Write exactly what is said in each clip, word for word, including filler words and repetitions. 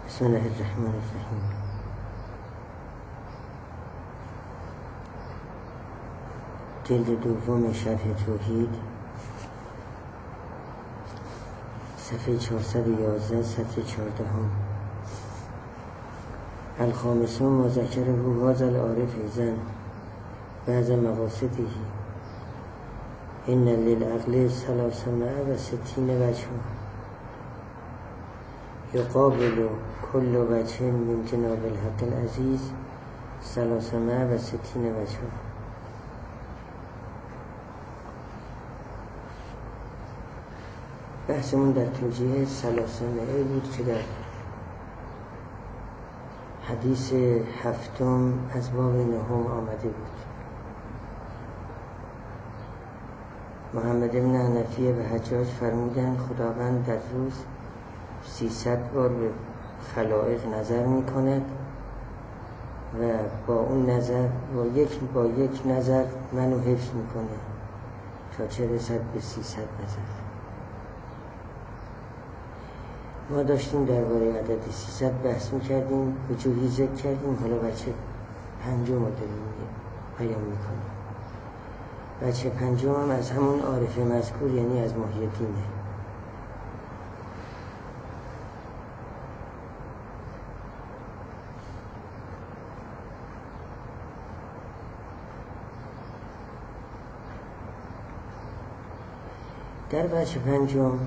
بسم الله الرحمن الرحیم. جلد دوم شرح توحید، صفحه چهارصد و یازده، سطر چهاردهم. الخامسون ما ذکره هذا العارف ایزن بعض مقاصده ان للعقل ثلاثمائة و ستین وجه یقابل کل وجه من جناب الحق العزیز ثلاثمائة و ستین وجه. بحثمون در توجیه ثلاثمائه بود که در حدیث هفتم از باب نهم آمده بود. محمد بن حنفیه و حجاج فرمودند خداوند در روز سیصد بار به خلائق نظر می کند و با اون نظر با یک با یک نظر منو حفظ می کنه تا چه رسد به سیصد نظر. ما داشتیم درباره عدد سیصد بحث می کردیم، وجوهی ذکر کردیم، حالا بچه پنجم رو داریم بیان می کنیم. بچه پنجم هم از همون عارف مذکور، یعنی از محی الدینه. در بچه پنجم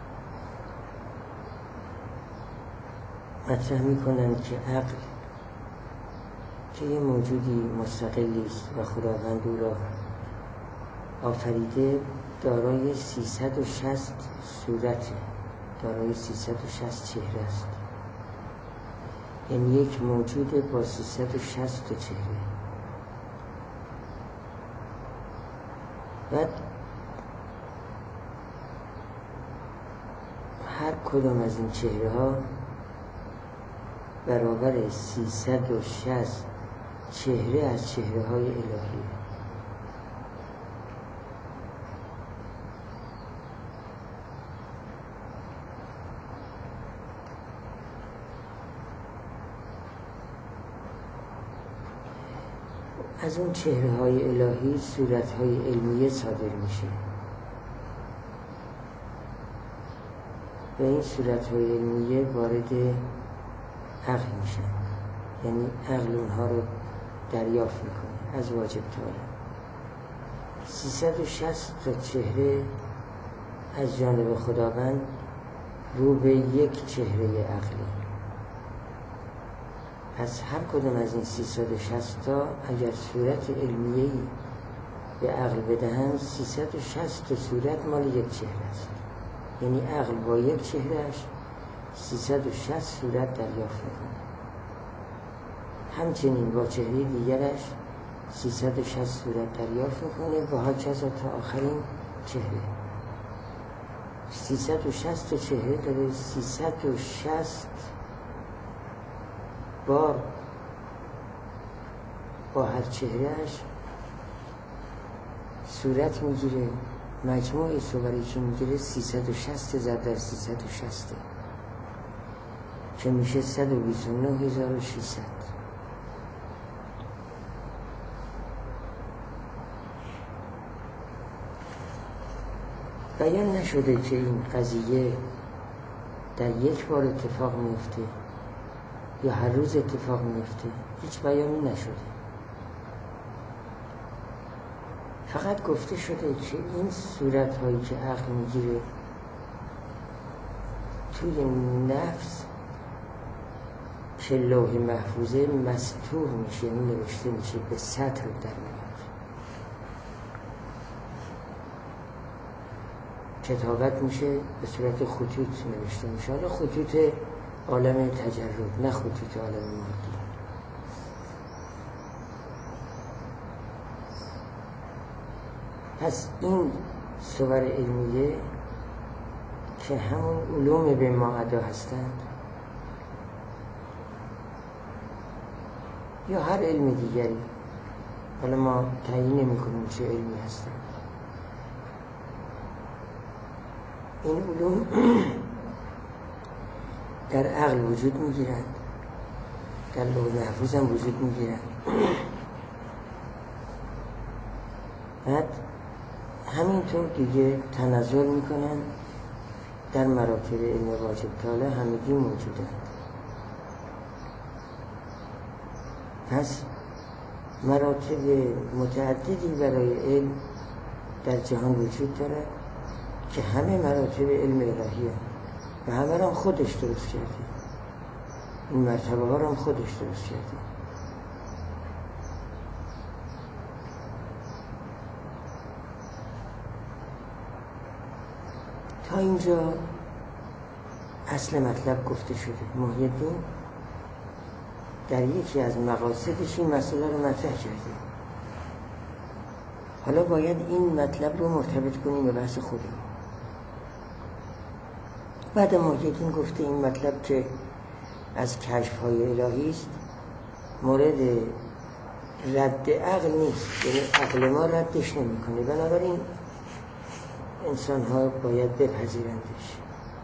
مطرح میکنن که عقل که یه موجودی مستقلی است و خداوند او را آفریده، دارای سیصد و شصت صورته، دارای سیصد و شصت چهره است. یعنی یک موجود با سیصد و شصت چهره. بعد هر کدام از این چهره ها برابر سیصد و شصت چهره از چهره های الهی. از اون چهره های الهی صورت های علمیه صادر میشه و این صورت های علمیه وارد عقل میشن، یعنی عقل اونها رو دریافت میکنه از واجب تعالی. سیصد و شصت تا چهره از جانب خداوند رو به یک چهره عقلی. پس هر کدوم از این سیصد و شصت تا اگر صورت علمیه‌ای به عقل بدهند، سیصد و شصت تا صورت مال یک چهره است. یعنی عقل با یک چهرهش سیصد و شصت صورت دریافت میکنه. همچنین با چهره دیگرش سیصد و شصت صورت دریافت میکنه و هاکذا تا آخرین چهره. سیصد و شصت تا چهره داره، سیصد و شصت بار با هر چهرهش صورت میگیره. مجموع صوری که میگیره سیصد و شصت ضرب در سیصد و شصت که میشه صد و بیست و نه هزار و ششصد. بیان نشده که این قضیه در یک بار اتفاق میفته یا هر روز اتفاق میفته، هیچ بیانی نشده. فقط گفته شده که این صورت هایی که عقل میگیره توی نفس که لوح محفوظه مستور میشه، یعنی نوشته میشه، به سطر در میاد، کتابت میشه، به صورت خطوط نوشته میشه. حالا خطوط عالم تجرد، نه خطوط عالم مادی. پس این صور علمیه که همون علوم به ما ادا هستند یا هر علم دیگری، حالا ما تعیین نمی کنیم چه علمی هستند، این علوم در عقل وجود میگیرند، در لوح محفوظ هم وجود میگیرند. بعد همینطور دیگه تنزل میکنن در مراتب علم واجب طالع همگی موجودند. پس مراتب متعددی برای علم در جهان وجود دارد که همه مراتب علم الهی هست و همه را خودش درست کرده. این مرتبه ها را خودش درست کرده. تا اینجا اصل مطلب گفته شده. محی الدین در یکی از مقاصدش این مسئله رو مطرح کرده. حالا باید این مطلب رو مرتبط کنیم به بحث خودمون. بعد محی الدین گفته این مطلب که از کشف‌های الهی است، مورد رد عقل نیست، یعنی عقل ما ردش نمی‌کنه، بنابراین انسان ها باید بپذیرندش.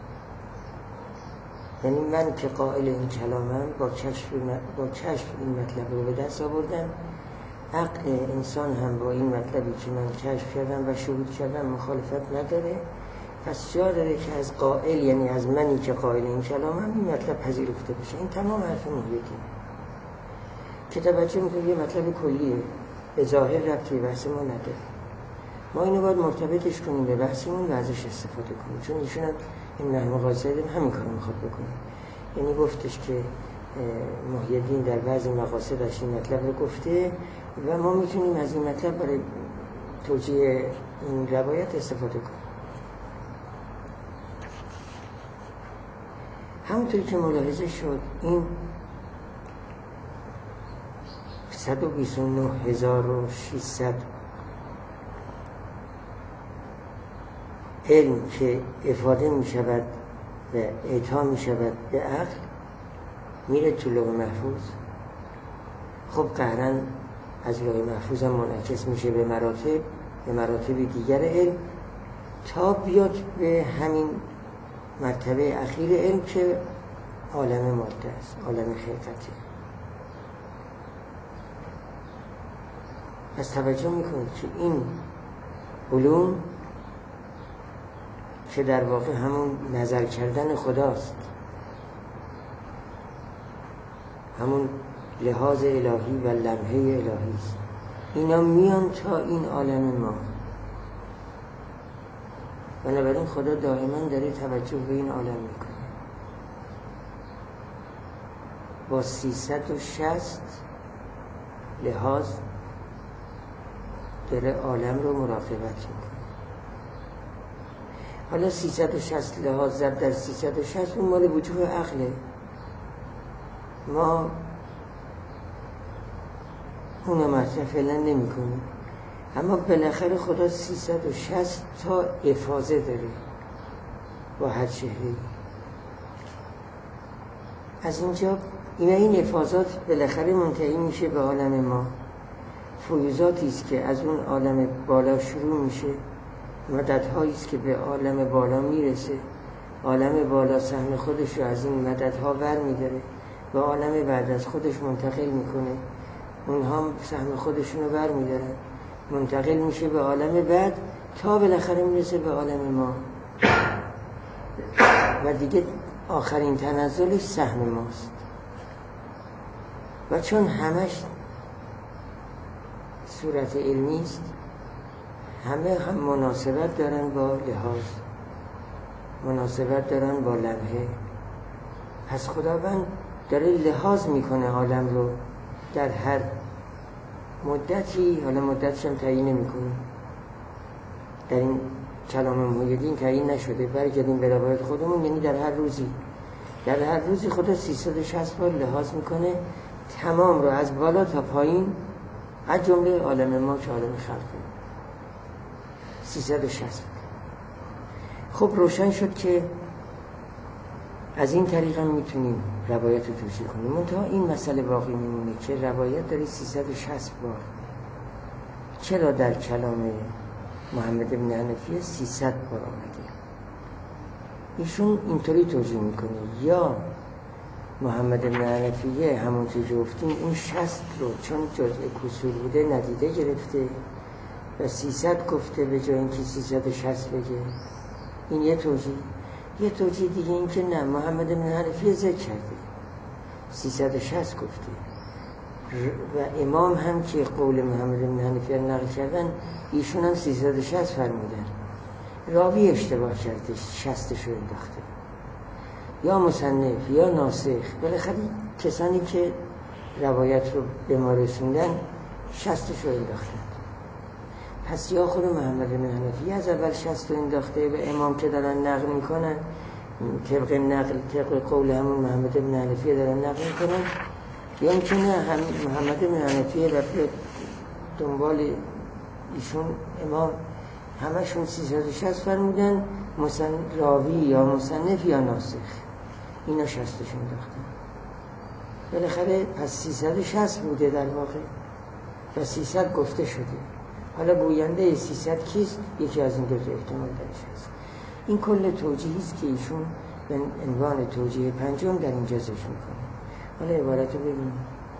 یعنی من که قائل این کلامم با کشف با کشف این مطلب رو به دست آوردم، عقل انسان هم با این مطلبی که من کشف کردم و شهود کردم مخالفت نداره. پس جا داره که از قائل، یعنی از منی که قائل این کلامم، این مطلب پذیرفته بشه. این تمام حرف محی الدین که توجه میکنه یه مطلب کلیه، به ظاهر ربطی به بحث ما نداره. ما اینو باید مرتبطش کنیم به بحثمون و ازش استفاده کنیم، چون ایشون هم این نحو مقاصد همین کارو میخواد بکنه. یعنی گفتش که محی الدین در بعضی مقاصدش این مطلب رو گفته و ما میتونیم از این مطلب برای توجیه این روایت استفاده کنیم. همونطوری که ملاحظه شد این صد و بیست و نه هزار و ششصد علم که افاده می شود و اعطا می شود به عقل میره تو لوح محفوظ. خب قهراً از لوح محفوظ هم منعکس میشه به مراتب به مراتب دیگر علم تا بیاد به همین مرتبه اخیر علم که عالم ماده است، عالم خلقته. پس توجه میکنید که این علوم که در واقع همون نظر کردن خداست، همون لحاظ الهی و لمحه الهی است، اینا میان تا این عالم ما. بنابراین خدا دائما داره توجه به این عالم میکنه. با سیصد و شصت لحاظ داره عالم رو مراقبت میکنه. حالا سیصد و شصت لحاظ زد در سیصد و شصت، اون مال وجوه عقله. ما اون مطرح فعلا نمی کنیم، اما بالاخره خدا سیصد و شصت تا افاظه داره با هر چهره‌ای. از اینجا این این افاظات بالاخره منتهی میشه به عالم ما. فیوزاتی است که از اون عالم بالا شروع میشه، مددهایی است که به عالم بالا میرسه. عالم بالا سهم خودش رو از این مددها ور میداره و عالم بعد از خودش منتقل میکنه. اونها سهم خودشون رو ور میدارن، منتقل میشه به عالم بعد تا بالاخره میرسه به عالم ما و دیگه آخرین تنزلش سهم ماست. و چون همش صورت علمی است، همه هم مناسبت دارن با لحاظ، مناسبت دارن با لمحه. پس خداوند داره لحاظ میکنه عالم رو در هر مدتی. حالا مدتش هم تعیین نمیکنه، در این کلام محی الدین تعیین نشده. برگردیم به روایت خودمون، یعنی در هر روزی در هر روزی خدا سیصد و شصت بار لحاظ میکنه تمام رو از بالا تا پایین، از جمله عالم ما که عالم خلقه سیصد و شصت. خب روشن شد که از این طریق هم میتونیم روایت رو توجیه کنیم. منتها این مسئله باقی میمونه که روایت داره سیصد و شصت بار. چرا در کلام محمد بن حنفیه سیصد بار آمده؟ ایشون اینطوری توجیه میکنه، یا محمد بن حنفیه همونطور که گفتیم اون شصت رو چون جزء کسور بوده ندیده گرفته و سیصد گفته به جای اینکه سیصد و شصت بگه. این یه توجیه. یه توجیه دیگه این که نه، محمد بن حنفیه ذکر کرده سیصد و شصت گفته و امام هم که قول محمد بن حنفیه نقل کردن ایشون هم سیصد و شصت فرمودن. راوی اشتباه کرده، شصتش رو انداخته، یا مصنف یا ناسخ. بالاخره کسانی که روایت رو به ما رسوندن شصتش رو انداختن. پس یا خود محمد بن حنفیه از اول شصت رو انداخته و امام که دارن نقل میکنن طبق نقل طبق قول همون محمد بن حنفیه دارن نقل میکنن، یا اینکه نه هم محمد بن حنفیه و دنبال ایشون امام همشون سیصد و شصت فرمودن، مثلا راوی یا مصنف یا ناسخ اینا شصتشون انداختن. بالاخره پس سیصد و شصت بوده در واقع و سیصد گفته شده. حالا گوینده سیصد کیست؟ یکی از این دو تا احتمال درش هست. این کل توجیهی است که ایشون به عنوان توجیه پنجم در اینجا ذکر میکنه. حالا عبارت رو ببینیم.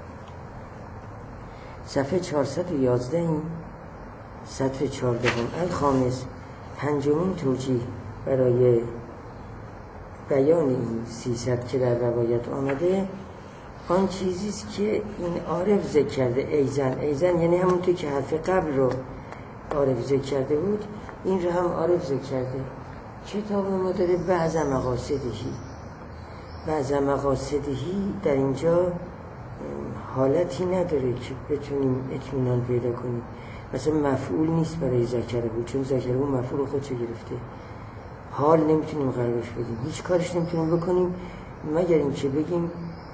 صفحه چهارصد و یازده این سطر چهاردهم الخامس، پنجمین توجیه برای بیان این سیصد که در روایت آمده آن چیزیست که این عارف ذکر کرده. ایزن ایزن یعنی همونطور که حرف قبل رو عارف ذکر کرده بود این رو هم عارف ذکر کرده. کتاب ما داره بعض مقاصدهی بعض مقاصدهی در اینجا حالتی نداره که بتونیم اطمینان پیدا کنیم. مثلا مفعول نیست برای ذکره بود، چون ذکره بود مفعول خودشو گرفته. حال نمیتونیم قرارش بدیم، هیچ کارش نمیتونیم بکنیم مگر این که بگیم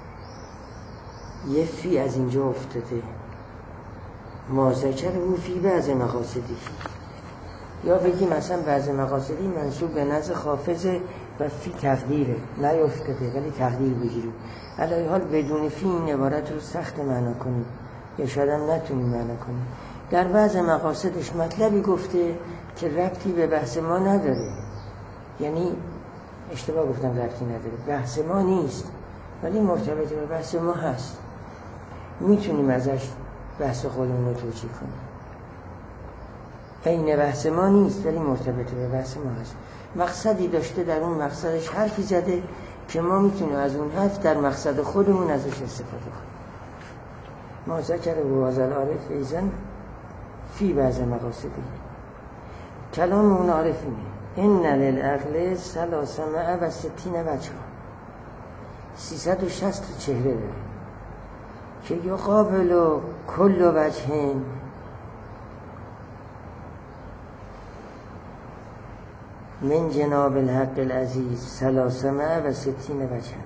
یه فی از اینجا افتاده، ما ذکره بود فی بعض مقاصدی، یا بگیم مثلا بعض مقاصدی منصوب به نزد خافضه و فی تقدیره نیفتاده ولی تقدیر بگیریم. علی حال بدون فی این عبارت رو سخت معنا کنیم یا شاید هم نتونیم معنا کنیم. در بعض مقاصدش مطلبی گفته که ربطی به بحث ما نداره، یعنی اشتباه گفتم ربطی نداره، بحث ما نیست ولی مرتبط به بحث ما هست، میتونیم ازش بحث خودمون رو توجیه کنیم. این بحث ما نیست ولی مرتبط به بحث ما هست، مقصدی داشته، در اون مقصدش حرفی زده که ما میتونیم از اون حرف در مقصد خودمون ازش استفاده کنیم. ما ذکر و وازل عارف ایزن فی بعض مقاصدی. کلام اون عارف اینه ان للعقل ثلاثمائة و ستین وجه، سیصد و شصت چهره داره که یقابل کل وجه من جناب الحق العزیز ثلاثمائة و ستین وجه.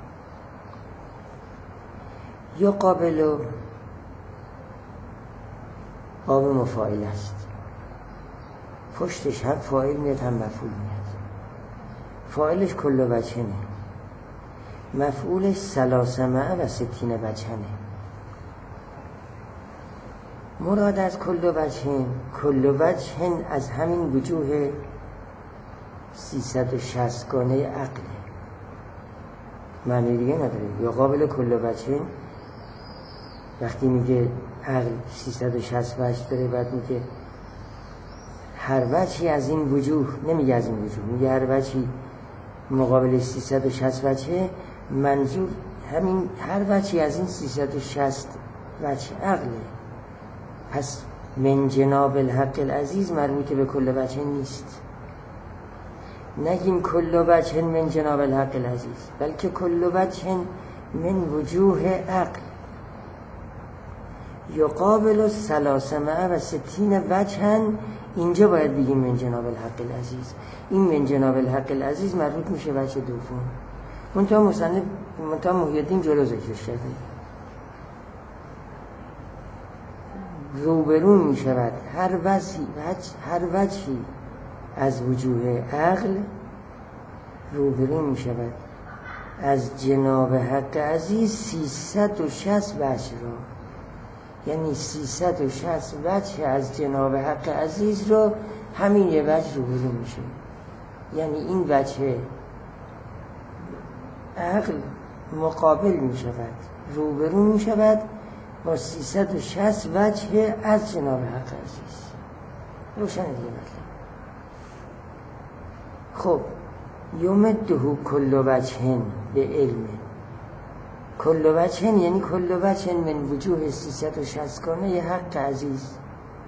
یقابل باب مفاعل است، پشتش هم فاعل میاد هم مفعول میاد. فاعلش کل وجهنه، مفعولش ثلاثمائة و ستین وجهنه. مراد از کل وجهن، کل وجهن از همین وجوه سیصد و شصت گانه عقله، معنی دیگه نداره. یا قابل کل وجهن وقتی میگه عقل سیصد و شصت وجه داره، بعد میگه هر وجهی از این وجوه، نمیگه از این وجوه، میگه هر وجهی مقابل سیصد و شصت وجهه، منظور همین هر وجهی از این سیصد و شصت وجه عقله. پس من جناب الحق العزیز مربوط به کل وجه نیست، نگیم کل وجه من جناب الحق العزیز، بلکه کل وجه من وجوه عقل. یقابل ثلاثمائة و ستین وجها، اینجا باید بگیم من جناب الحق العزیز. این من جناب الحق العزیز مربوط میشه وجه دوم. منتها مصنف منتها محی الدین جلو ذکرش کرده، روبرو می شود هر وجهی هر وجهی از وجوه عقل روبرو می شود از جناب حق عزیز سیصد و شصت وجه را، یعنی سیصد و شصت وجه از جناب حق عزیز را همین یه وجه روبرو میشه. یعنی این وجه عقل مقابل می شود، روبرو می شود با سیصد و شصت وجه از جناب حق عزیز. روشن دیگه مطلب. خب یمده کل وجه به علم، کل وجه یعنی کل وجه من وجوه سیصد و شصت کنه یه حق عزیز.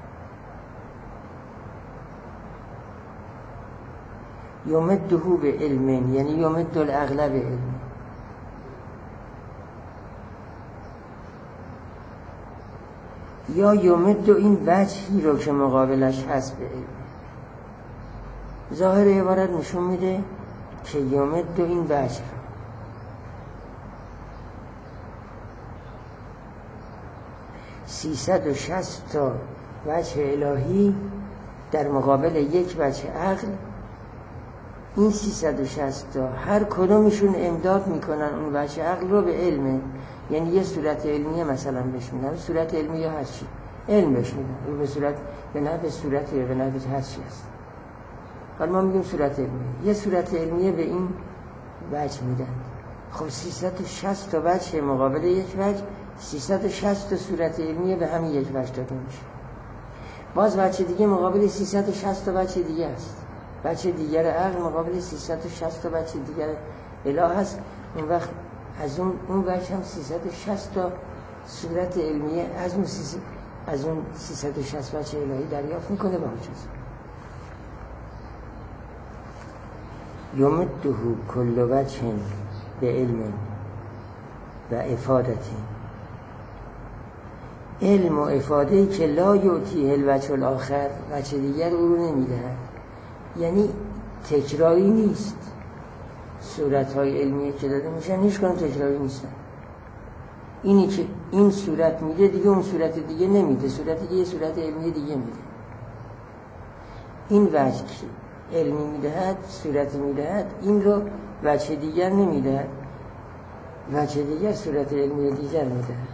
یمده به علم یعنی یمد الاغلب علم. یا یمد این وجهی رو که مقابلش هست به علم. ظاهر عبارت نشون میده که یمد این وجه رو سیصد و شصت تا وجه الهی در مقابل یک وجه عقل. این سیصد و شصت تا هر کدومشون امداد میکنن اون وجه عقل رو به علم، یعنی یه صورت علمیه مثلا بهش میدن، صورت علمی یا هر چی علم بهش میدن، رو به صورت به نحو صورت یا به نحو هر چی هست. حالا ما میگیم صورت علمیه، یه صورت علمیه به این وجه میدن. خب سیصد و شصت تا وجه مقابل یک وجه، سیصد و شصت تا صورت علمیه به همین یک وجه داده میشه. باز وجه دیگه مقابل سیصد و شصت تا وجه دیگه است، وجه دیگر عقل مقابل سیصد و شصت تا وجه دیگر اله هست. اون وقت از اون اون وجه هم سیصد و شصت تا صورت علمیه از اون سیصد از اون سیصد و شصت وجه الهی دریافت میکنه با وجود. یمده کل وجه به علم و افادتی، علم و افاده‌ای که لا یعطیه الوجه الاخر، وجه دیگر او رو نمیدهد. یعنی تکراری نیست. صورت‌های علمیه که داده میشن هیچ کنم تکراری نیستن. اینی که این صورت میده دیگه اون صورت دیگه نمیده، صورت دیگه یه صورت علمی دیگه میده. این وجه که علمی میدهد، صورت میدهد، این رو وجه دیگر نمیدهد، وجه دیگر صورت علمی دیگر میدهد.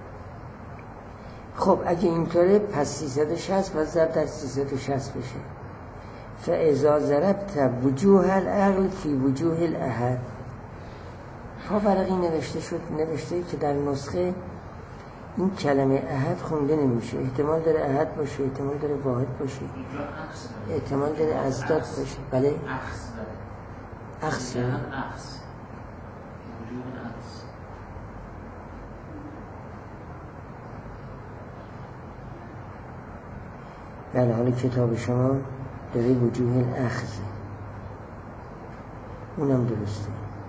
خب اگه اینطوره پس سیصد و شصت و ضرب در سیصد و شصت بشه. فاذا ضربت وجوه العقل فی وجوه الاحد. فاورقی نوشته شد، نوشته که در نسخه این کلمه احد خونده نمیشه. احتمال داره احد باشه، احتمال داره واحد باشه، احتمال داره ازداد باشه. بله اخص اخص اخص بله. حالا کتاب شما داره وجوه الاخذ، اونم درسته.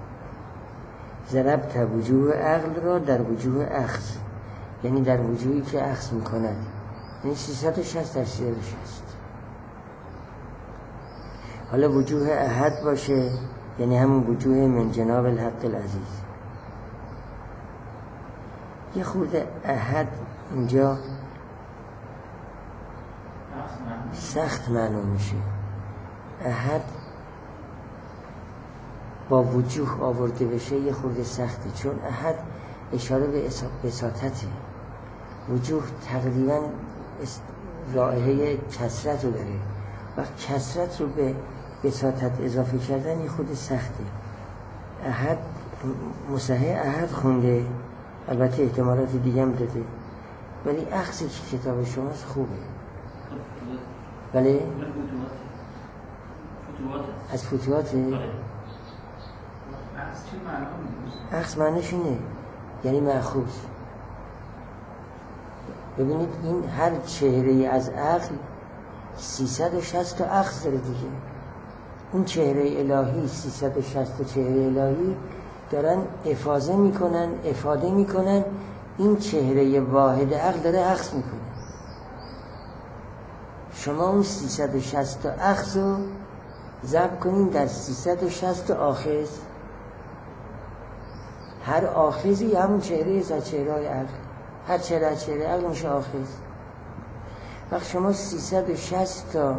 ضربت وجوه عقل را در وجوه اخذ، یعنی در وجوهی که اخذ میکند، یعنی سیصد و شصت در سیصد و شصت. حالا وجوه احد باشه یعنی همون وجوه من جناب الحق العزیز. یه خورده احد اینجا سخت معلوم میشه. احد با وجوه آورده بشه یه خورده سخته، چون احد اشاره به بساطته. وجوه تقریبا رائحه کثرت رو داره، وقت کثرت رو به بساطت اضافه کردن یه خورده سخته. احد مصحح احد خونده، البته احتمالات دیگه هم داده، ولی اخذی که کتاب شماست خوبه. بله از فتوحاته. اخذ معنیش اینه یعنی مأخوذ. ببینید این هر چهره از عقل سیصد و شصت تا اخذ داره دیگه. اون چهره الهی سیصد و شصت تا چهره الهی دارن افاضه میکنن، افاده میکنن. این چهره واحد عقل داره اخذ میکنه. شما اون سیصد و شصت تا اخذ رو ضرب کنین در سیصد و شصت تا آخذ. هر آخذی همون چهره از چهره های عقل، هر چهره از چهره عقل میشه آخذ. وقت شما سیصد و شصت تا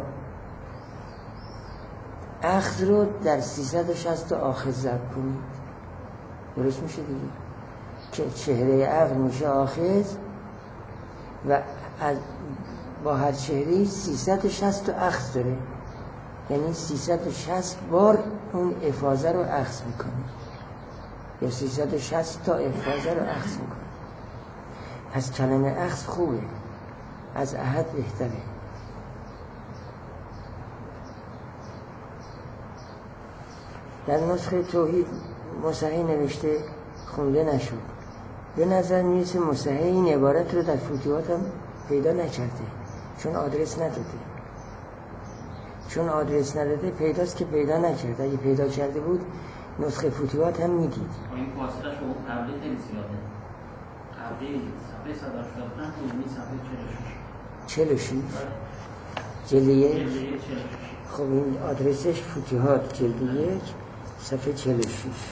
اخذ رو در سیصد و شصت تا آخذ ضرب کنید، درست میشه دیگه که چهره عقل میشه آخذ و با هر چهره سیصد و شصت تا اخذ داره، یعنی سیصد و شصت بار اون افاضه رو اخذ میکنه. یا سیصد و شصت تا افاظه رو اخذ میکنه. پس کلمه اخذ خوبه، از احد بهتره. در نسخه توحید مصحح نوشته خونده نشد. به نظر میرسه مصحح این عبارت رو در فتوحات هم پیدا نکرده، چون آدرس نداده. چون آدرس نداده پیداست که پیدا نکرده. اگه پیدا کرده بود نسخه فتوحات هم میدید. این فاصله شو قبلی خیلی زیاده. قبلی صفحه صد و هشتاد و پنج این صفحه چهل و شش. چهل و شش جلد یک. خب این آدرسش فتوحات جلد یک صفحه چهل و شش.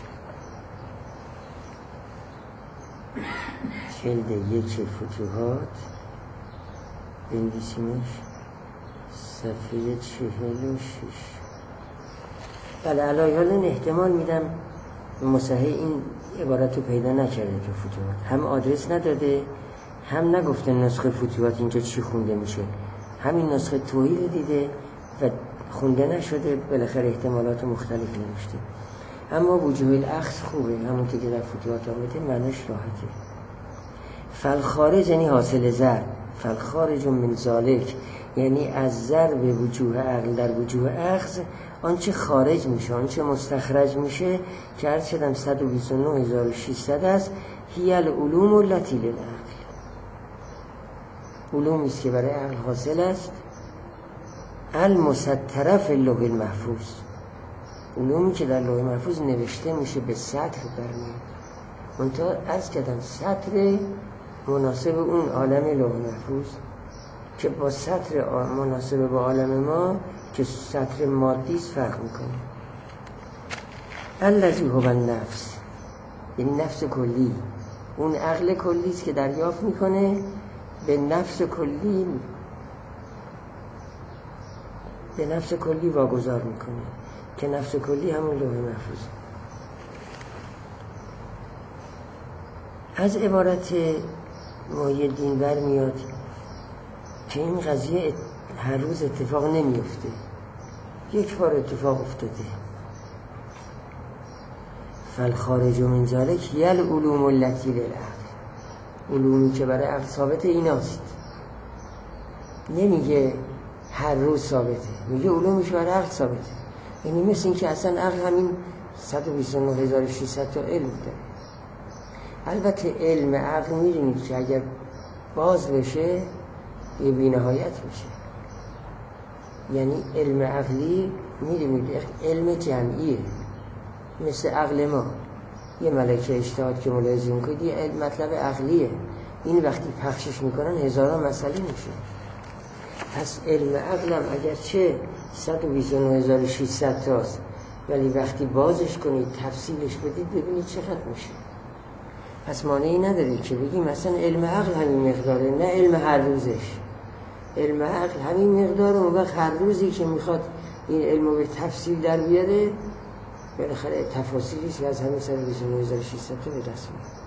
جلد یک فتوحات بنویسیمش صفحه چهل و شش. بله علی حال احتمال میدم مصحح این عبارت رو پیدا نکرده تو فتوحات، هم آدرس نداده هم نگفته نسخه فتوحات اینجا چی خونده میشه، همین نسخه توحید دیده و خونده نشده، بالاخره احتمالات مختلف نوشته. اما وجوه الاخذ خوبه، همون که در فتوحات آمده معناش راحته. فالخارج یعنی حاصل زر، فالخارج من ذالک یعنی از زر به وجوه عقل در وجوه اخذ آنچه خارج میشه، آنچه مستخرج میشه که عرض شدم صد و بیست و نه هزار و ششصد است. هی العلوم التی للعقل، علومی است که برای عقل حاصل است. المسطره فی اللوح المحفوظ، علومی که در لوح محفوظ نوشته میشه به سطر برمیاد. منتها عرض کردم سطر مناسب اون عالم لوح محفوظ که با سطر مناسب با عالم ما که سطر مادی است فرق میکنه. الذی هو النفس یعنی نفس کلی، اون عقل کلی است که دریافت میکنه به نفس کلی، به نفس کلی واگذار میکنه که نفس کلی همون لوح محفوظ. از عبارت محی الدین برمیاد که این قضیه هر روز اتفاق نمیفته، یک بار اتفاق افتاده. فالخارج من ذلک هی العلوم التی للعقل، علومی که برای عقل ثابت ایناست. نمیگه هر روز ثابته، میگه علومیش برای عقل ثابته. یعنی مثل این که اصلا عقل همین صد و بیست و نه هزار و ششصد تا علم داره. البته علم عقل میدونید که اگر باز بشه یه بی‌نهایت میشه. یعنی علم عقلی میدونید علم جمعیه، مثل عقل ما. یه ملکه اجتهاد که ملاحظه میکنید یه علم مطلب عقلیه، این وقتی پخشش میکنن هزاران مسئله میشه. پس علم عقلم اگرچه صد و بیست و نه هزار و ششصد تاست ولی وقتی بازش کنید تفصیلش بدید ببینید چقدر میشه. پس مانعی نداره که بگیم مثلا علم عقل همین مقداره، نه علم هر روزش. علم عقل همین مقداره، اون وقت هر روزی که میخواد این علمو به تفصیل در بیاره بالاخره تفاصیلیش از همین صد و بیست و نه هزار و ششصد تا به دست میاد.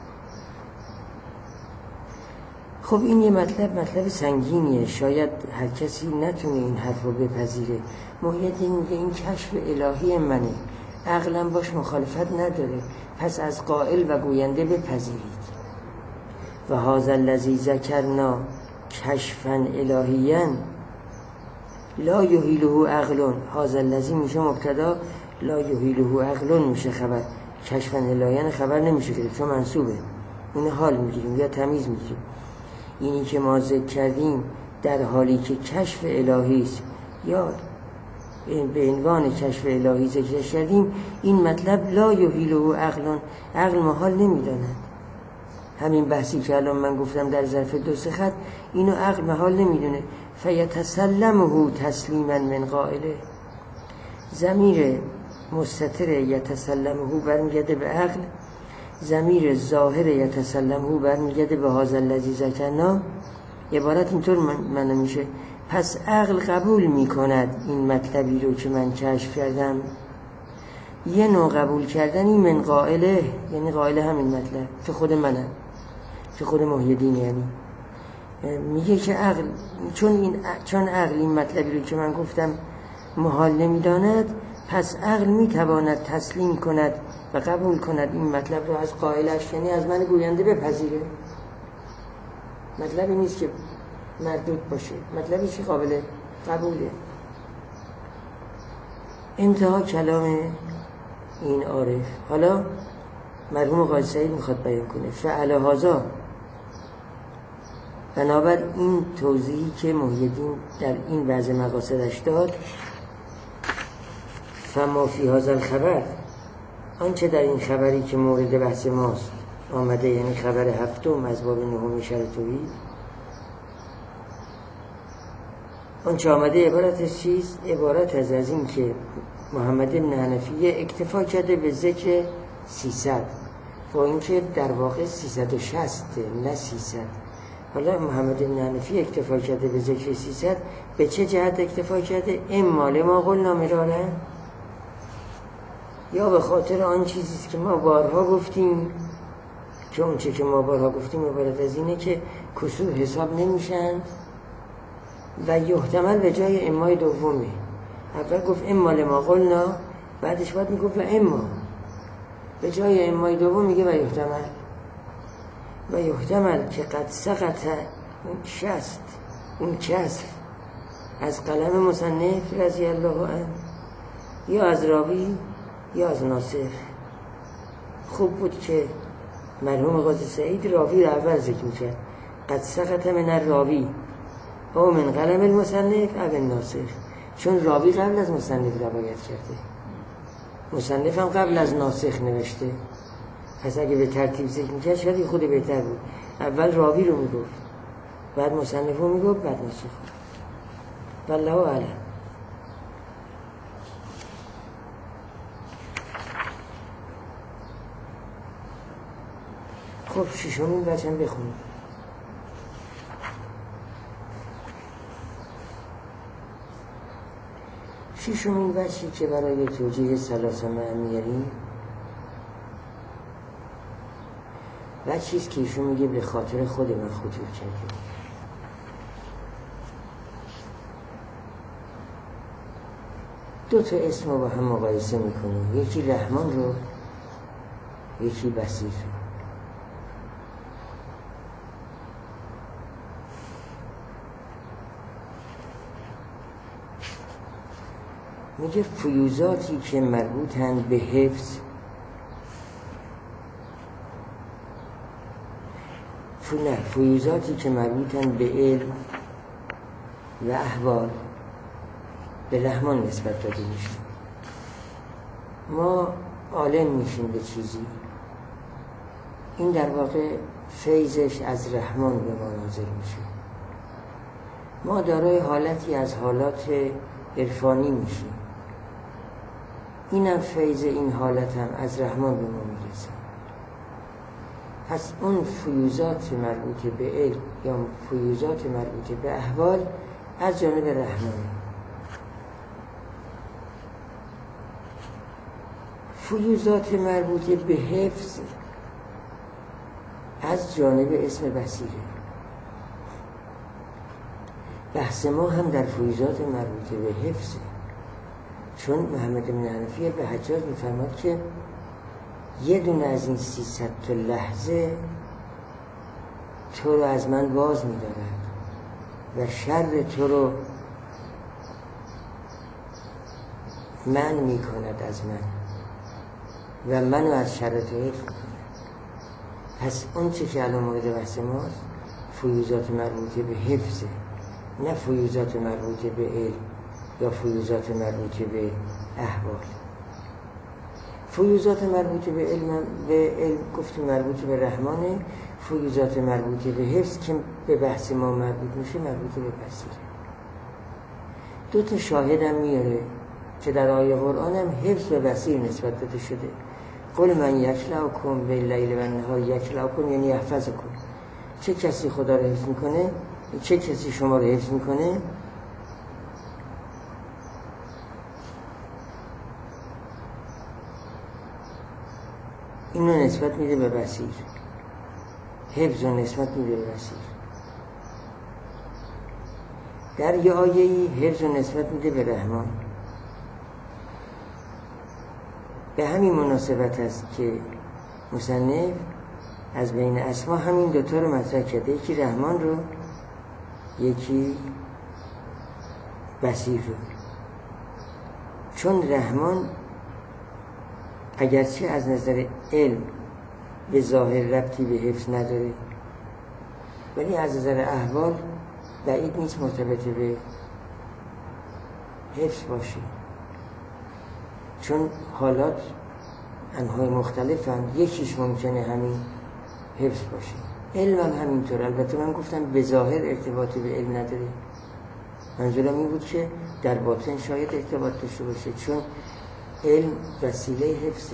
خب این یه مطلب مطلب سنگینیه، شاید هر کسی نتونه این حرف رو بپذیره. محی الدین میگه این کشف الهی منه، عقلم باش مخالفت نداره، پس از قائل و گوینده بپذیرید. و هذا الذی ذکرنا کشفا الهیا لا یحیله عقل، هذا الذی میشه مبتدا، لا یحیله عقل میشه خبر، کشفا الهیا خبر نمیشه که چون منصوبه، این حال میگیریم یا تمیز میگیریم. اینی که ما ذکر کردیم در حالی که کشف الهی است یا به عنوان کشف الهی ذکر کردیم، این مطلب لا یحیله عقل، عقل محال نمیداند. همین بحثی که الان من گفتم در ظرف دو سه خط، اینو عقل محال نمیدونه. فیتسلمه تسلیما من قائله، ضمیر مستتر یتسلمه برمیگرده به عقل، ضمیر ظاهر یتسلمه برمیگرده به هذا الذی ذکرنا. عبارت اینطور معنی میشه پس عقل قبول میکند این مطلبی رو که من کشف کردم. یه نوع قبول کردنی من قائله، یعنی قائله همین مطلب که خود منم، که خود محی الدین، یعنی میگه که عقل چون این چون عقل این مطلبی رو که من گفتم محال نمیداند، پس عقل میتواند تسلیم کند و قبول کند این مطلب را از قائلش، یعنی از من گوینده بپذیره. مطلبی نیست که مردود باشه، مطلبی که قابل قبوله. انتها کلام این عارف. حالا مرحوم قاضی سعید میخواد بیان کنه فعل هذا، بنابر این توضیحی که محی الدین در این بعض مقاصدش داد، فما فی هذا الخبر، آنچه در این خبری که مورد بحث ماست آمده، یعنی خبر هفتم از باب نهم شرح توحید، آنچه آمده عبارت از چیست؟ عبارت از از این که محمد بن حنفیه اکتفا کرده به ذکر سیصد، با اینکه در واقع سیصد و شصت نه سیصد. حالا محمد بن حنفیه اکتفا کرده به ذکر سیصد، به چه جهت اکتفا کرده؟ اما لما قلنا مرارا، یا به خاطر آن چیزیست که ما بارها گفتیم، که اون چه که ما بارها گفتیم عبارت از اینه که کسور حساب نمیشن و یحتمل به جای امای دومه. اول گفت اما لما قلنا، بعدش باید میگفت و اما، به جای امای دوم میگه و یحتمل. و یحتمل که قد سقط اون شست، اون کسر از قلم مصنف رضی الله عنه، یا از راوی یا از ناسخ. خوب بود که مرحوم قاضی سعید راوی رو اول ذکر می‌کرد، قد سقط من الراوی او من قلم المصنف او الناسخ، چون راوی قبل از مصنف روایت کرده، مصنف هم قبل از ناسخ نوشته. پس اگه به ترتیب ذکر می‌کرد شاید خود بهتر بود. اول راوی رو میگفت، بعد مصنف رو میگفت، بعد ناسخ. والله اعلم. خب ششمین بچه هم بخونیم. ششمین بچی که برای توجیه ثلاثه میاریم و چیز که ایشون میگه به خاطر خود من خطور کرده. دو تا اسم رو با هم مقایسه میکنیم، یکی رحمان رو، یکی بصیر رو. میگه فیوزاتی که مربوطن به حفظ، نه فیوزاتی که مربوطن به علم و احوال به رحمان نسبت داده میشه. ما عالم میشیم به چیزی، این در واقع فیضش از رحمان به ما نازل میشه. ما دارای حالتی از حالات عرفانی میشیم، اینم فیض این حالت هم از رحمان به ما میرسه. پس اون فیوزات مربوطه به علم یا فیوزات مربوطه به احوال از جانب رحمان، فیوزات مربوطه به حفظ از جانب اسم بصیره. بحث ما هم در فیوزات مربوطه به حفظه، چون محمد بن حنفیه به حجاج میفرماد که یه دونه از این سیصد تا لحظه تو رو از من باز می‌دارد و شر تو رو من می‌کند از من و منو از شر تو حفظ می‌کند. پس اون چه که الان مورد بحث ماست فیوزات مربوطه به حفظه، نه فیوزات مربوطه به علم یا فیوزات مربوطه به احوال. فیوزات مربوطه به علم به علم گفتیم مربوطه به رحمانه، فیوزات مربوطه به حفظ که به بحث ما مربوط میشه مربوطه به بصیره. دو تا شاهدم میاره که در آیه قرآن هم حفظ به بصیر نسبت داده شده. قل من یکلؤکم باللیل و النهار، یکلؤکم یعنی یحفظکم. چه کسی خدا رو حفظ میکنه؟ چه کسی شما رو حفظ میکنه؟ اینو نسبت میده به بصیر، حفظ رو نسبت میده به بصیر. در یه آیه‌ای حفظ رو نسبت میده به رحمان، به همین مناسبت است که مصنف از بین اسما همین دوتا رو مطرح کرده، یکی رحمان رو، یکی بصیر رو. چون رحمان اگرچه از نظر علم به ظاهر ربطی به حفظ نداره، ولی از نظر احوال بعید نیست مرتبط به حفظ باشه، چون حالات انواع مختلفن، یکیش ممکنه همین حفظ باشه. علم هم همینطور. البته من گفتم به ظاهر ارتباطی به علم نداره، منظورم این بود که در باطن شاید ارتباط داشته باشه، چون علم وسیله حفظه.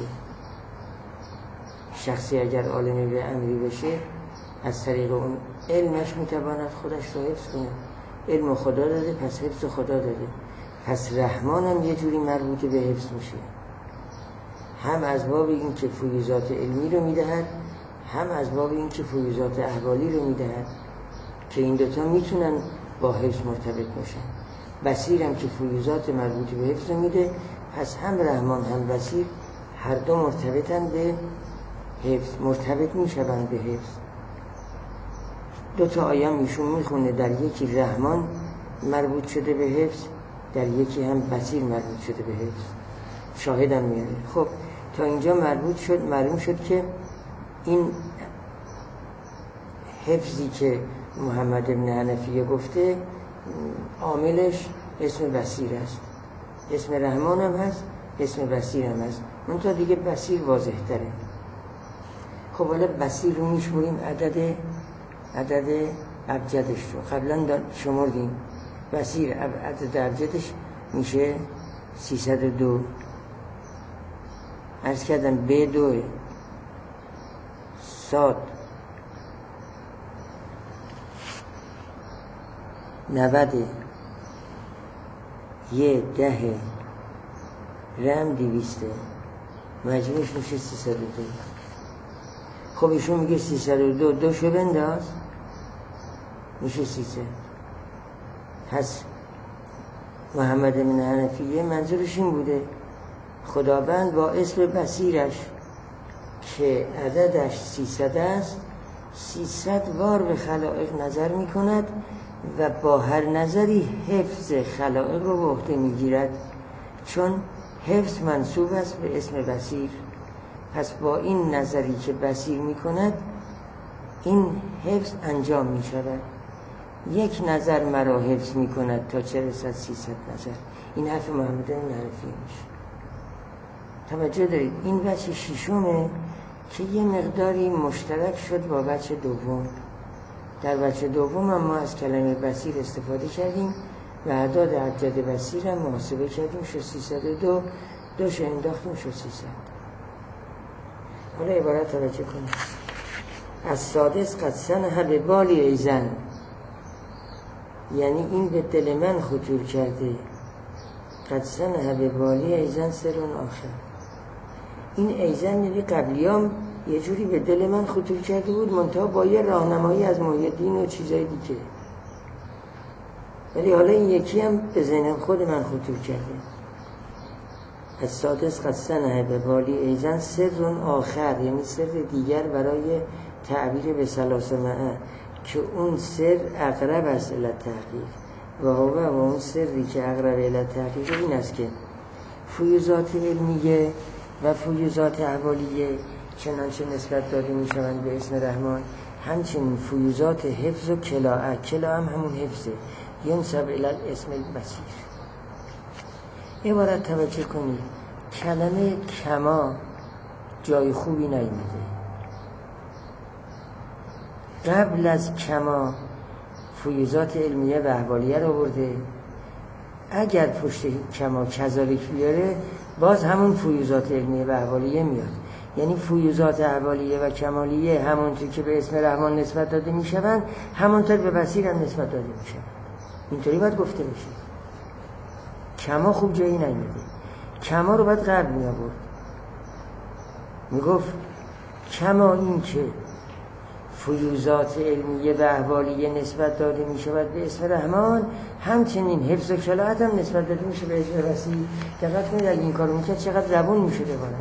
شخصی اگر عالمی به امری بشه، از طریق اون علمش میتواند خودش رو حفظ کنه. علم خدا داده، پس حفظ خدا داده. پس رحمان هم یه جوری مربوط به حفظ میشه، هم از باب این که فیوضات علمی رو میدهد، هم از باب این که فیوضات احوالی رو میدهد، که این دوتا میتونن با حفظ مرتبط باشن. بصیر هم که فیوضات مربوط به حفظ رو میده، پس هم رحمان هم بصیر هر دو مرتبطن به حفظ، مرتبط میشون به حفظ. دو تا آیه ایشون میخونه، در یکی رحمان مربوط شده به حفظ، در یکی هم بصیر مربوط شده به حفظ. شاهدم میاره. خب تا اینجا مربوط شد، معلوم شد که این حفظی که محمد بن حنفیه گفته عاملش اسم بصیر است. اسم رحمان هم هست، اسم بصیر هم هست، منتها دیگه بصیر واضح تره. خب حالا بصیر رو میشموریم عدد عدد ابجدش رو قبلا شمردیم. بصیر عدد ابجدش میشه سیصد و دو. عرض کردم به دو صاد نود یه ده رم دیویسته، مجموعش میشه سیصد و دو. خب ایشون میگه سیصد و دو دو شو بنداز میشه سیصد. پس محمد بن حنفیه منظورش این بوده خداوند با اسم بصیرش که عددش سیصد است، سیصد بار به خلائق نظر میکند و با هر نظری حفظ خلائق رو به عهده میگیرد، چون حفظ منسوب است به اسم بصیر. پس با این نظری که بصیر میکند این حفظ انجام میشود. یک نظر مرا حفظ میکند تا چه رسد سیصد نظر. این حرف محمد بن حنفیه میشه. توجه دارید این بچه ششمه که یه مقداری مشترک شد با بچه دوم. در بچه دوم هم ما از کلمه بصیر استفاده کردیم و اعداد ابجد بصیر هم محاسبه کردیم، شد سیصد و دو. دوش انداختیم شد سیصد. حالا عبارت توجه کنیم. از سادس قد سنح به بالی ایزن، یعنی این به دل من خطور کرده. قد سنح به بالی ایزن سرون آخر. این ایزن یعنی قبلیام یه جوری به دل من خطور کرده بود، منتها با یه راهنمایی از محی الدین و چیزای دیگه، ولی حالا این یکی هم به ذهنم خود من خطور کرده. از سادس قد سنح به بالی ایزن سرون آخر، یعنی سر دیگر برای تعبیر به سلاسمعه، که اون سر اقرب است الی تحقیق و هو و اون سری که اقرب الی تحقیق این است که فیوضات علمیه و فیوضات احوالیه چنانچه نسبت داده می شوند به اسم رحمان، همچنین فیوضات حفظ و کلاء، کلاء هم همون حفظه، ینسب الی اسم البصیر. عبارت توجه کنید، کلمه کما جای خوبی نیامده. قبل از کما فیوضات علمیه و احوالیه رو برده، اگر پشت کما کذالک بیاره باز همون فیوضات علمیه و احوالیه میاد. یعنی فیوضات احوالیه و کمالیه همونطور که به اسم رحمان نسبت داده میشوند همونطور به بصیر هم نسبت داده میشوند. اینطوری باید گفته میشه. کما خوب جایی نیامده. کما رو باید قبل می آورد. می گفت کما این که فیوزات علمیه و احوالیه نسبت داده می شود به اسم رحمان، همچنین حفظ و کلاهت هم نسبت داده می شود به اسم وسیع. دقت کنید اگه این کارو میکرد چقدر روون می شده بارن.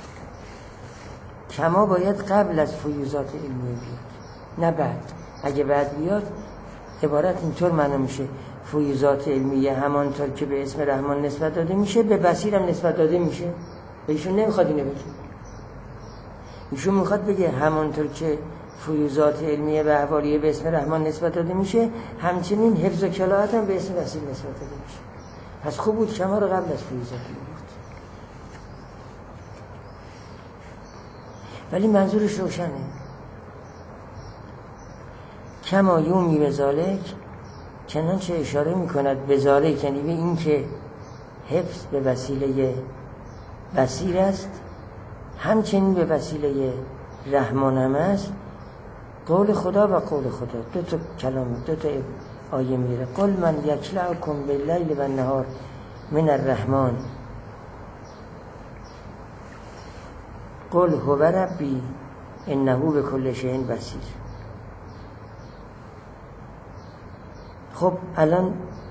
کما باید قبل از فیوزات علمیه بیاد نه بعد. اگه بعد بیاد عبارت اینطور معنا میشه فیوزات علمیه همانطور که به اسم رحمان نسبت داده میشه به بصیر هم نسبت داده میشه. ایشون نمیخواد اینو بگه. ایشون میخواد بگه همانطور که فیوزات علمیه و احوالیه به اسم رحمان نسبت داده میشه، همچنین حفظ و کلاهت هم به اسم وسیع نسبت داده میشه. پس خوب بود کما رو قبل از فیوزات بود. ولی منظورش روشنه. کما یومی به ذالک، چنانچه اشاره میکند به ذالک، یعنی به این که حفظ به وسیله بصیر است، همچنین به وسیله رحمان هم است. قول خدا و قول خدا دو تا کلام، دو تا آیه میره. قل من یکلعکم باللیل و النهار من الرحمن، قل هو ربی انه بكل شیء بصیر. خب الان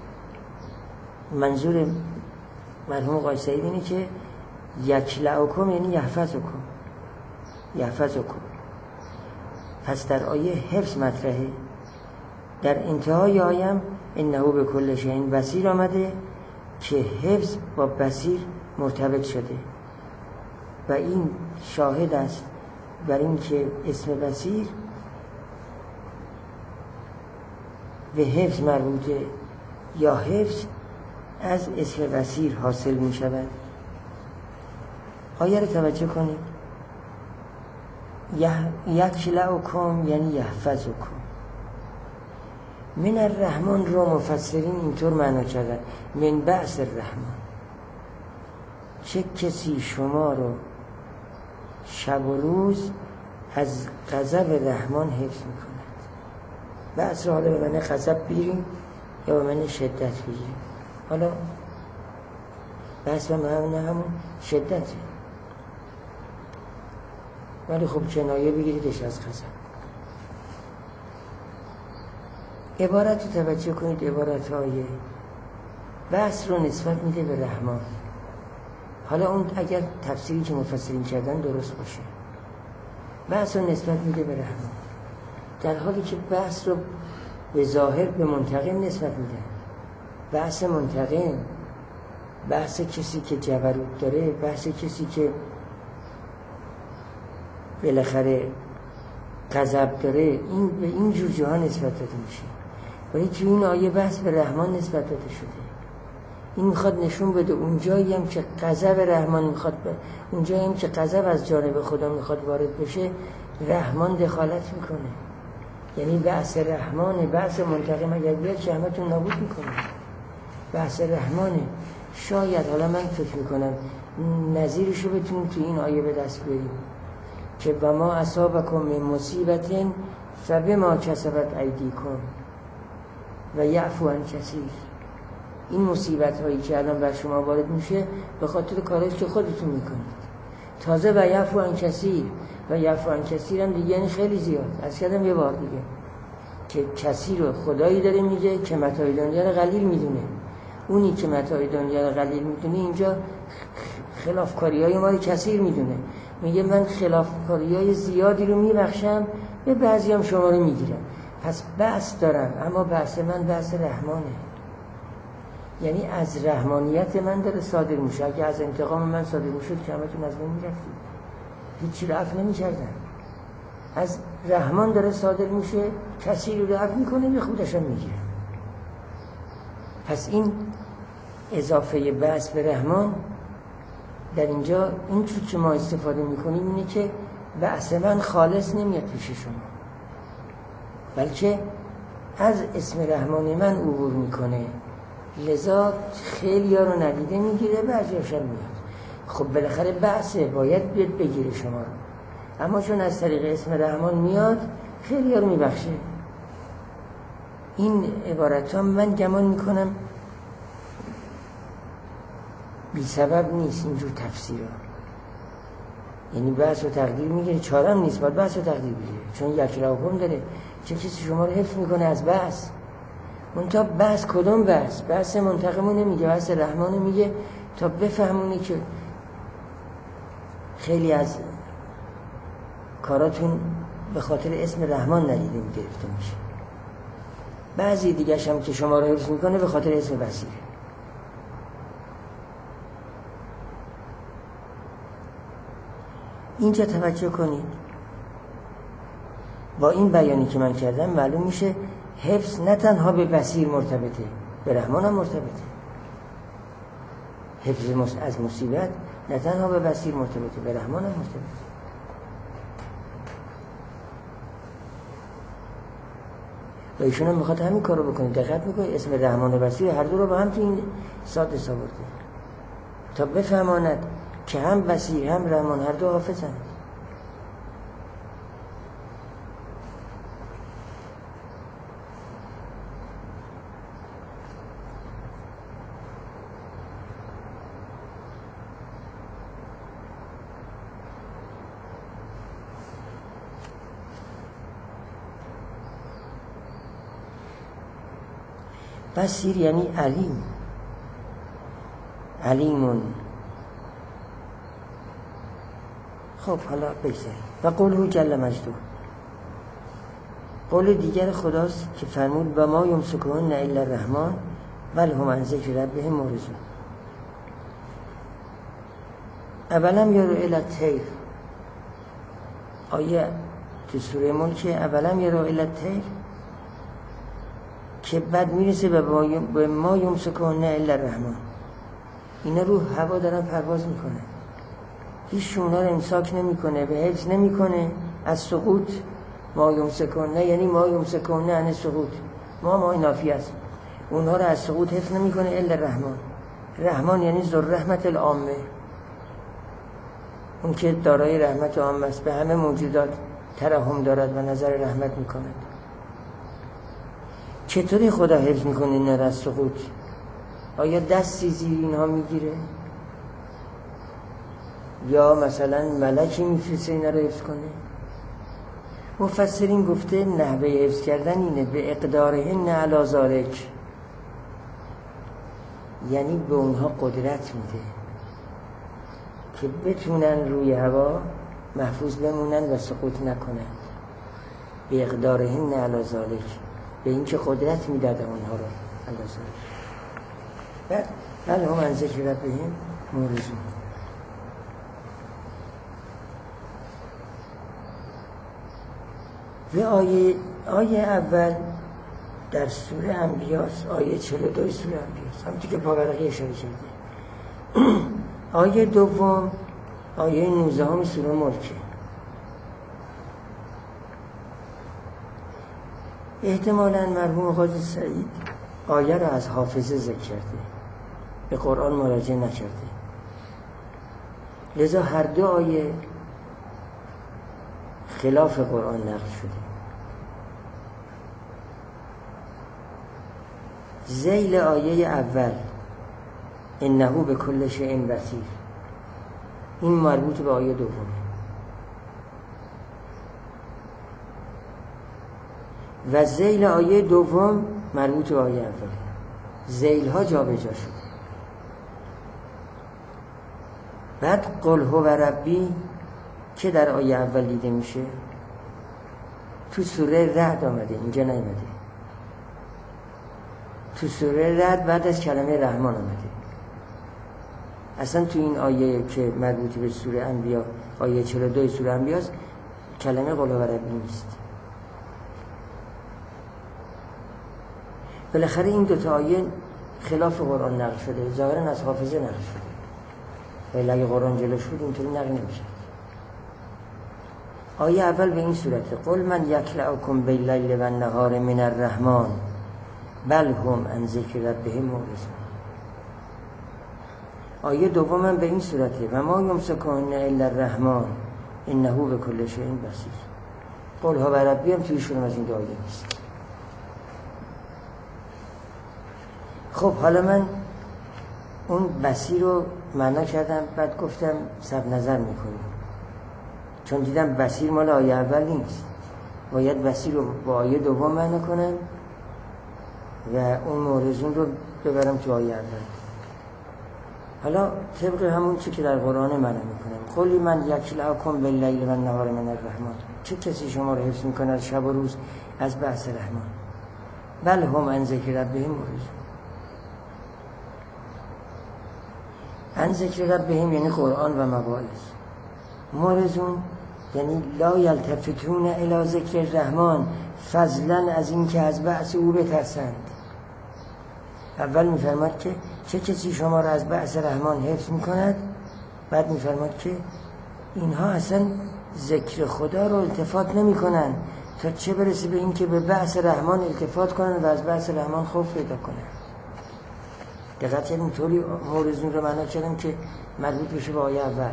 منظور مرحوم آقای سعید اینه که یکلعکم یعنی یحفظکم، یحفظکم. پس در آیه حفظ مطرحه، در انتهای آیه انه بكل شیء بصیر آمده که حفظ با بصیر مرتبط شده و این شاهد است بر این که اسم بصیر به حفظ مربوطه یا حفظ از اسم بصیر حاصل می شود. آیه رو توجه کنید. یکلعکم یعنی یحفظکم. من الرحمن رو مفسرین اینطور معنا کردن من بعث الرحمن، چه کسی شما رو شب و روز از غضب رحمان حفظ میکند. بعث رو حالا به معنی غضب بگیریم یا به معنی شدت بگیریم. حالا بعث به معنی همون شدته، ولی خب کنایه بگیریدش از غضب. عبارت رو توجه کنید. عبارت های بعث رو نسبت میده به رحمان. حالا اون اگر تفسیری که مفسرین کردن درست باشه، بعث رو نسبت میده به رحمان، در حالی که بعث رو به ظاهر به منتقم نسبت میده. بعث منتقم، بعث کسی که جبروت داره، بعث کسی که بالاخره غضب داره، این به این جور جاها نسبت داده میشه. ولی تو این آیه بحث به رحمان نسبت داده شده. این میخواد نشون بده اونجایی هم که غضب رحمان میخواد ب... اونجایی هم که غضب از جانب خدا میخواد وارد بشه، رحمان دخالت میکنه. یعنی بحث رحمانه. بحث منتقم اگر بیاد که همتون نابود میکنه. بحث رحمانه. شاید حالا من فکر میکنم نظیرشو بتونیم تو این آیه به دست بریم که و ما اصابکم من مصیبت فبما کسبت ایدیکم و یعفو عن کثیر. این مصیبت هایی که الان بر شما وارد میشه به خاطر کاری که خودتون میکنید. تازه و یعفو عن کثیر، و یعفو عن کثیر هم دیگه یعنی خیلی زیاد. از کردم یه بار دیگه که کثیر رو خدایی داره میگه که متاع دنیا رو قلیل میدونه. اونی که متاع دنیا رو قلیل میدونه اینجا خلافکاری های ما رو کثیر میدونه. میگه من خلافکاری های زیادی رو میبخشم، به بعضی هم شما رو میگیرم. پس بحث دارم، اما بحث من بحث رحمانه. یعنی از رحمانیت من داره صادر میشه. اگه از انتقام من صادر میشد که همتون از من میرفتید، هیچی رو عفو نمیکردن. از رحمان داره صادر میشه، کسی رو عفو میکنه، به خودش هم میگیره. پس این اضافه بحث به رحمان در اینجا این چیزی که ما استفاده میکنیم اینه که بحث من خالص نمیاد پیش شما، بلکه از اسم رحمان من عبور میکنه، لذا خیلی ها رو ندیده میگیره، بعضی هاشم میاد. خب بالاخره بحثه باید بیاد بگیره شما رو، اما چون از طریق اسم رحمان میاد خیلی ها رو میبخشه. این عبارت ها من گمان میکنم بی سبب نیست اینجور تفسیر ها. یعنی بحث و تقدیر میگیره، چارم نیست، باید بحث و تقدیر بگیره، چون یک حکم داره. چه کسی شما رو حفظ میکنه از بحث؟ منتها بحث کدوم بحث؟ بحث منتقمو نمیگه، بحث رحمانو میگه تا بفهمونی که خیلی از کاراتون به خاطر اسم رحمان ندیده گرفته میشه. بعضی دیگه هم که شما رو حفظ میکنه به خاطر اسم بصیر. اینجا توجه کنید، با این بیانی که من کردم معلوم میشه حفظ نه تنها به بصیر مرتبطه، به رحمان هم مرتبطه. حفظ از مصیبت نه تنها به بصیر مرتبطه، به رحمان هم مرتبطه. و ایشون هم میخواد همین کار رو بکنه. دقت میکنه اسم رحمان و بصیر هر دو رو با هم تو این ساده سابرده تا بفهماند که هم بصیر هم رحمان هر دو حافظند. بصیر یعنی علیم، علیمون. خب حالا بگذاریم. و قوله جل مجده، قول دیگر خداست که فرمود و ما یمسکهن الا الرحمن بل هم عن ذکر ربهم معرضون. اولم یرو الی الطیر، آیه تو سوره ملک اولم یرو الی الطیر که بعد میرسه به ما یمسکهن الا الرحمن. اینا رو هوا دارن پرواز میکنه، هیچ اونا رو امساک نمیکنه، به حفظ نمیکنه از سقوط. ما یمسکهن یعنی ما یمسکهن عن سقوط، ما ما نافی است، اونها رو از سقوط حفظ نمیکنه الا الرحمن. رحمان یعنی ذو الرحمت العامه، اون که دارای رحمت عامه است، به همه موجودات ترحم دارد و نظر رحمت میکند. چطوری خدا حفظ میکنه اینا را از سقوط؟ آیا دستی زیر اینها میگیره؟ یا مثلا ملکی میفرسته اینا را حفظ کنه؟ مفسرین گفته نحوه حفظ کردن اینه به اقدارهن علی ذالک، یعنی به اونها قدرت میده که بتونن روی هوا محفوظ بمونن و سقوط نکنن. به اقدارهن علی ذالک، به این که قدرت میداده اونها رو علی ذالک. بعد بل هم عن ذکر ربهم معرضون. و آیه آیه اول در سوره انبیاء، آیه چهل و دو سوره انبیاء، همونطور که پاورقی اشاره کرده. آیه دوم آیه نوزده هم سوره ملکه. احتمالاً مرحوم قاضی سعید آیه را از حافظه ذکر کرده، به قرآن مراجعه نکرده، لذا هر دو آیه خلاف قرآن نقل شده. ذیل آیه اول انه به کل شیء بصیر، این مربوط به آیه دوم. و ذیل آیه دوم مربوط به آیه اول. ذیل ها جا به جا شده. بعد قل هو ربی که در آیه اول دیده میشه تو سوره رعد آمده، اینجا نیامده. تو سوره رعد بعد از کلمه رحمان آمده. اصلا تو این آیه که مربوط به سوره انبیاء، آیه چهل و دو سوره انبیاء، کلمه قل هو ربی نیست. بالاخره این دو تا آیه خلاف قرآن نقل شده، ظاهرا از حافظه نقل شده. ولی اگه قرآن جلوش بود اینطوری نقل نمیشه. آیه اول به این صورته قل من یکلأکم باللیل و النهار من الرحمن بل هم عن ذکر ربهم معرضون. آیه دوم هم به این صورته و ما یمسکهن الا الرحمن انه به کل شیء بصیر. قل هو ربی هم تویشون از این دو آیه نیست. خب حالا من اون بصیر رو معنا کردم، بعد گفتم سب نظر میکنیم. چون دیدم بصیر مال آیه اول نیست، باید بصیر رو با آیه دوم معنی کنم و اون مورزون رو ببرم تو آیه اول. حالا طبق همون چی که در قرآن معنی میکنم، قلی من یکلأکم باللیل و النهار من الرحمن، چه کسی شما رو حفظ میکنه از شب و روز از بحث رحمان؟ بل هم عن ذکر ربهم معرضون. عن ذکر ربهم یعنی قرآن و مواعظ. معرضون یعنی لا یلتفتون الی ذکر الرحمن، فضلا از این که از بعث او بترسند. اول میفرماد که چه کسی شما را از بعث رحمان حفظ میکند، بعد میفرماد که اینها اصلا ذکر خدا رو التفات نمی کنن تا چه برسه به این که به بعث رحمان التفات کنن و از بعث رحمان خوف پیدا کنن. دقت کردیم طوری مورزون رو معنا کردم که مربوط بشه به آیه اول،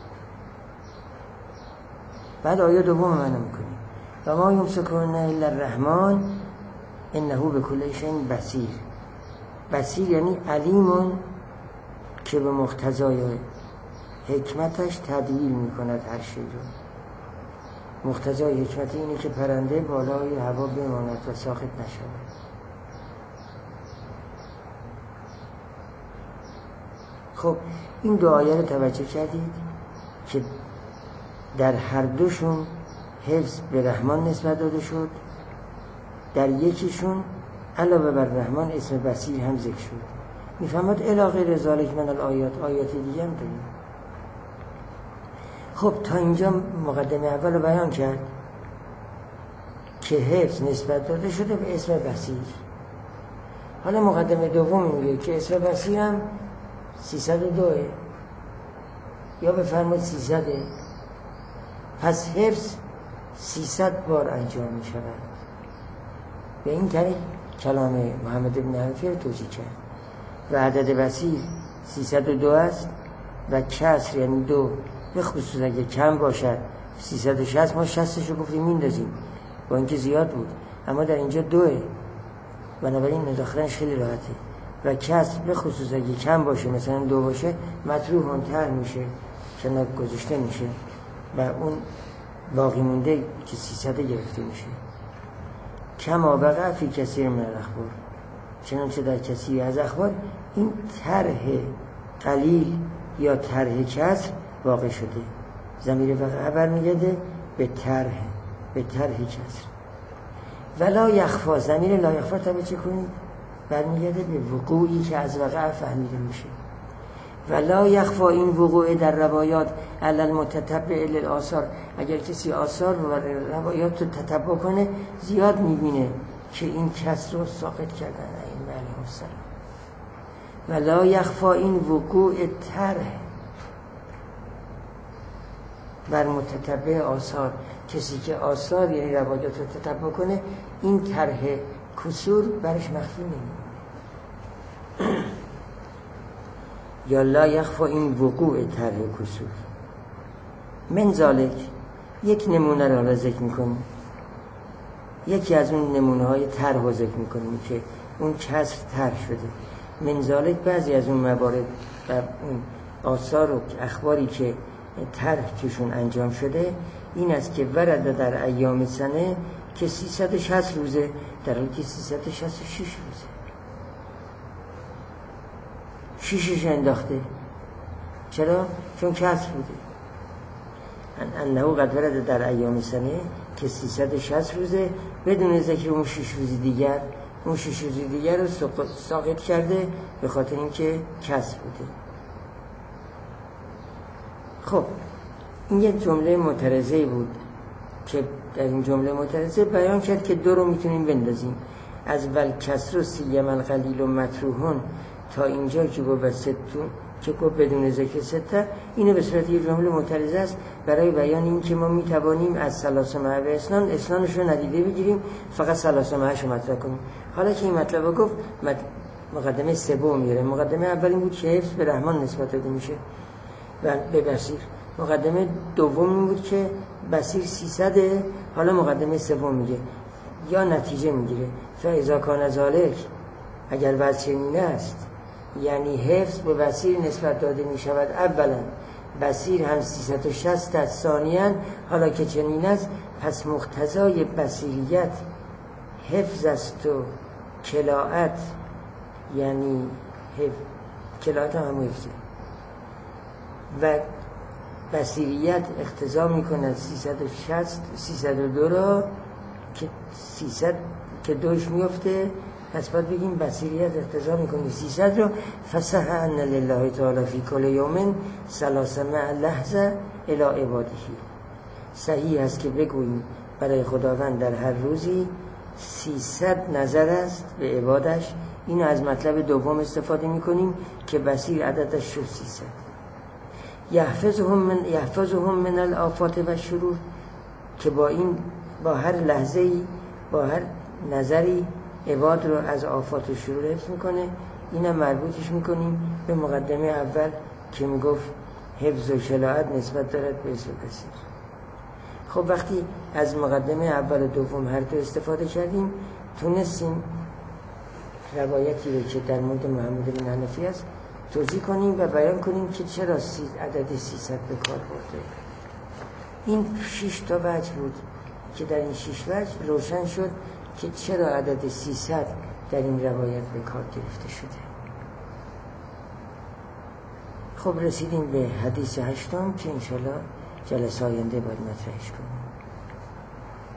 بعد آیه دوم معنا میکنیم و ما یمسکون الا الرحمن انه بكل شیء بصیر. بصیر یعنی علیمون که به مقتضای حکمتش تدبیر میکند هر شی رو. مقتضای حکمت اینه که پرنده بالای هوا بماند و ساقط نشود. خب این دو آیه رو توجه کردید که در هر دوشون حفظ به رحمان نسبت داده شد، در یکیشون علاوه بر رحمان اسم بصیر هم ذکر شد. میفهمد الی غیر ذلک من الآیات، آیات دیگه هم داریم. خب تا اینجا مقدمه اول رو بیان کرد که حفظ نسبت داده شده به اسم بصیر. حالا مقدمه دوم میگه که اسم بصیر هم سیصد و دو یا بفرمایید سیصد. پس حفظ سیصد بار انجام می شود. به این طریق کلام محمد بن حنفی رو توضیح کرد و عدد بصیر سیصد و دو است و کسر یعنی دو، به خصوص اگه کم باشد سیصد و شصت، ما شصتش رو گفتیم میندازیم با اینکه زیاد بود، اما در اینجا دوه بنابراین انداختنش خیلی راحته. و کسر به خصوص اگه کم باشه مثلا دو باشه مطروح منتر میشه، کنار گذاشته میشه و اون باقی مونده که سیصد گرفته میشه. کما وقع فی کثیر من الاخبار، چنانچه در کثیر از اخبار این طرح قلیل یا طرح کسر واقع شده. ضمیر وقع برمیگرده به طرح، به طرح کسر. ولا یخفا، ضمیر لا یخفا توجه کنید برمیگرده به وقوعی که از وقع فهمیده میشه. ولا یخفا این وقوع در روایات علی المتتبع للآثار، اگر کسی آثار و روایات رو تتبع کنه زیاد میبینه که این کسر رو ساقط کردن ائمه علیهم السلام. ولا یخفا این وقوع طرح بر متتبع آثار، کسی که آثار یعنی روایات رو تتبع کنه این طرح کسور برش مخفی نمیمونه. یا لا یخفا این وقوع طرح کسور. من ذالک یک نمونه را ذکر میکنیم، یکی از اون نمونه های طرح رو ذکر میکنیم که اون کسر طرح شده. من ذالک بعضی از اون موارد و اون آثار و اخباری که طرح توشون انجام شده این است که ورد در ایام سنه که سیصد و شصت روزه در حالی که سیصد و شصت و شش روزه، شیشش انداخته. چرا؟ چون کسر بوده. انه قد ورد در ایام سنه که سیصد و شصت روزه بدون ذکر اون شش روز دیگر، اون شش روز دیگر رو ساقط کرده به خاطر اینکه کسر بوده. خب این یک جمله معترضه بود که در این جمله معترضه بیان کرد که دو رو میتونیم بندازیم از ول کسر و سیم القلیل و مطروحون تا اینجا که گفت ستون که گفت بدون ذکر سته، اینو به صورت یک جمله معترضه است برای بیان این که ما میتوانیم از ثلاثه معه و اسنان اسنانش رو ندیده بگیریم، فقط ثلاثه معهش رو مطرح کنیم. حالا که این مطلب رو گفت مقدمه سوم میاره. مقدمه اول این بود که حفظ به رحمان نسبت داده میشه و به بصیر. مقدمه دوم این بود که بصیر سیصده. حالا مقدمه سوم میگه یا نتیجه میگیره فاذا کان ذالک، اگر وضع چنین است یعنی حفظ به بصیر نسبت داده میشود اولا بصیر هم سیصد و شصت از ثانیاً. حالا که چنین است پس مقتضای بصیریت حفظ است و کلاءت، یعنی حفظ کلاءت هم همون حفظه و بصیریت اقتضا میکند سیصد و شصت سیصد و دو را که سیصد که دوش میفته، پس باید بگیم بصیریت اقتضا میکنه سیصد رو. فصح ان لله تعالی فی کل یوم ثلاثمائة لحظه الی عباده. صحیح است که بگوییم برای خداوند در هر روزی سیصد نظر است به عبادش. این از مطلب دوم استفاده میکنیم که بصیر عددش شد سیصد. یحفظهم من یحفظهم من الآفات و شرور، که با این با هر لحظه‌ای با هر نظری عباد رو از آفات و شرور حفظ میکنه. اینم مربوطش میکنیم به مقدمه اول که میگفت حفظ و شلاعت نسبت دارد به اسم بصیر. خب وقتی از مقدمه اول و دوم هر دو استفاده کردیم، تونستیم روایتی رو که در مورد محمد بن حنفی است توضیح کنیم و بیان کنیم که چرا عدد سیصد به کار برده. این شش تا وجه بود که در این شش وجه روشن شد که چرا عدد سیصد در این روایت به کار گرفته شده. خب رسیدیم به حدیث هشتم که انشالله جلسه آینده باید مطرحش کنیم.